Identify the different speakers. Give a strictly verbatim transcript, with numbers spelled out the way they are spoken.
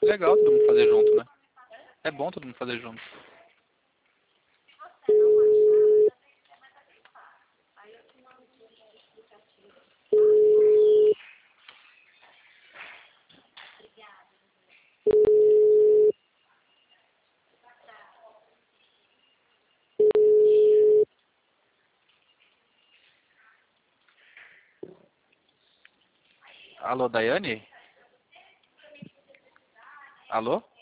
Speaker 1: Legal todo mundo fazer junto, né? É bom todo mundo fazer junto. Alô, Daiane? Alô?